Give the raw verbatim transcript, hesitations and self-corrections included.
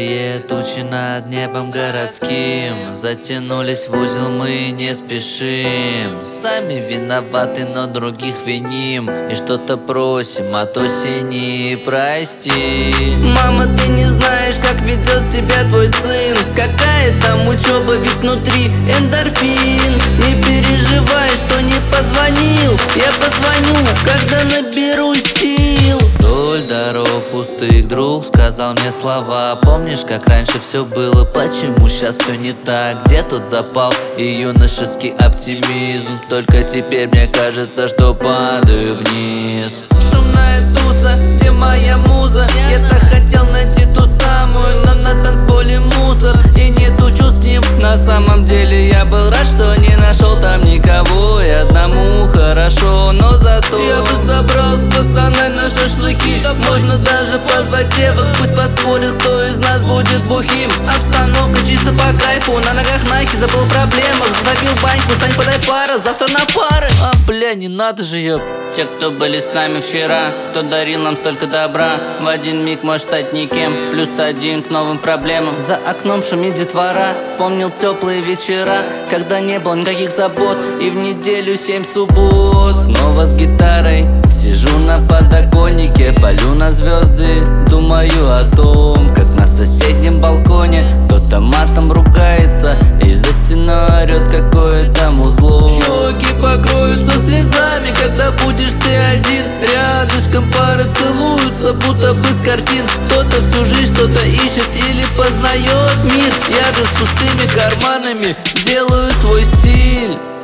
Серые тучи над небом городским затянулись в узел, мы не спешим. Сами виноваты, но других виним и что-то просим от осени прости. Мама, ты не знаешь, как ведет себя твой сын. Какая там учеба, ведь внутри эндорфин. Не переживай, что не позвонил. Я позвоню, когда наберу сил. Вдоль дорог пустых друг сказал мне слова: помнишь, как раньше все было, почему сейчас все не так? Где тот запал и юношеский оптимизм? Только теперь мне кажется, что падаю вниз. Шумная туса, где моя муза? Я так хотел найти ту самую, но на танцполе мусор и нету чувств с ним. На самом деле я был рад, что не нашел там никого, и одному хорошо, но зато я бы собрал с пацанами на шашлыки. Можно даже позвать девок, пусть поспорят, кто из нас будет бухим. Обстановка чисто по кайфу, на ногах найки, забыл о проблемах. Забил баньку, Сань, подай пара, завтра на пары. А, бля, не надо же, ёп. Те, кто были с нами вчера, кто дарил нам столько добра, в один миг может стать никем, плюс один к новым проблемам. За окном шумит детвора, вспомнил теплые вечера, когда не было никаких забот, и в неделю семь суббот. Снова с гитарой сижу на подоконнике, полю на звезды, думаю о том, как на соседнем балконе кто-то матом ругается, и за стеной орет какое-то музло. Щеки покроются слезами, когда будешь ты один. Рядышком пары целуются, будто бы с картин. Кто-то всю жизнь что-то ищет или познает мир. Я же с пустыми карманами делаю свой стиль.